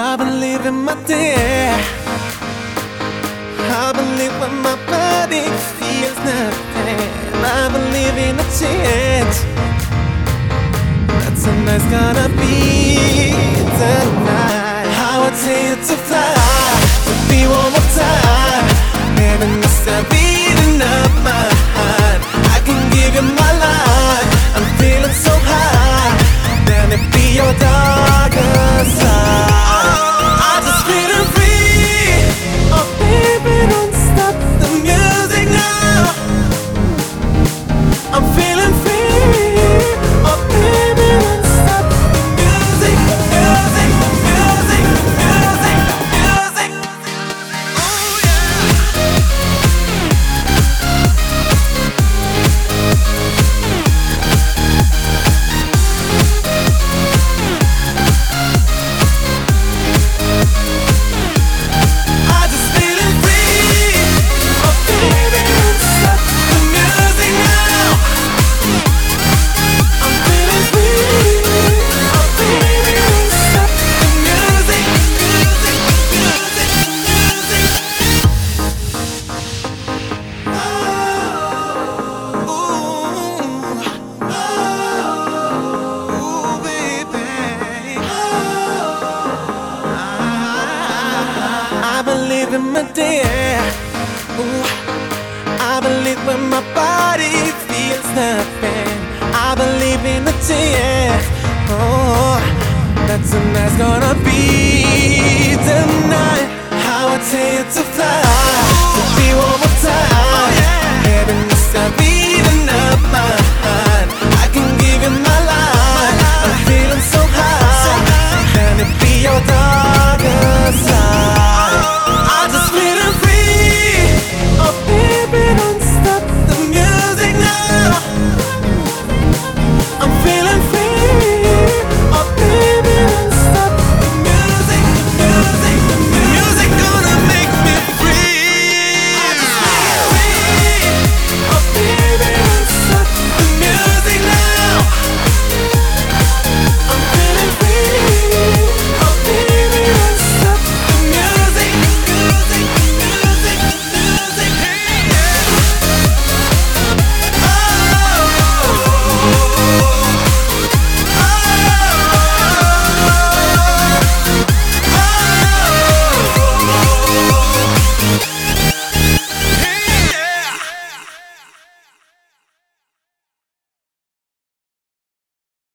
I believe in my day. I believe when my body feels nothing. I believe in a chance that tonight's gonna be tonight. I would tell you to fly, to be one more time. Baby, this is beating up my heart. I can give you my life. I'm feeling so high. Let it be your darker side. I just feeling free. Oh baby, don't stop the music now. I'm feeling free. Oh baby, don't stop the music, music, music, music, music. Oh yeah. I just feeling free. Oh baby, don't stop the music now. I'm feeling free. Oh baby, don't stop the music, music, music, music. Oh, ooh, baby. I believe in my day. Ooh, I believe when my body feels nothing. I believe in the chance. Oh, that tonight's gonna be tonight. I would tell you to fly, to be one more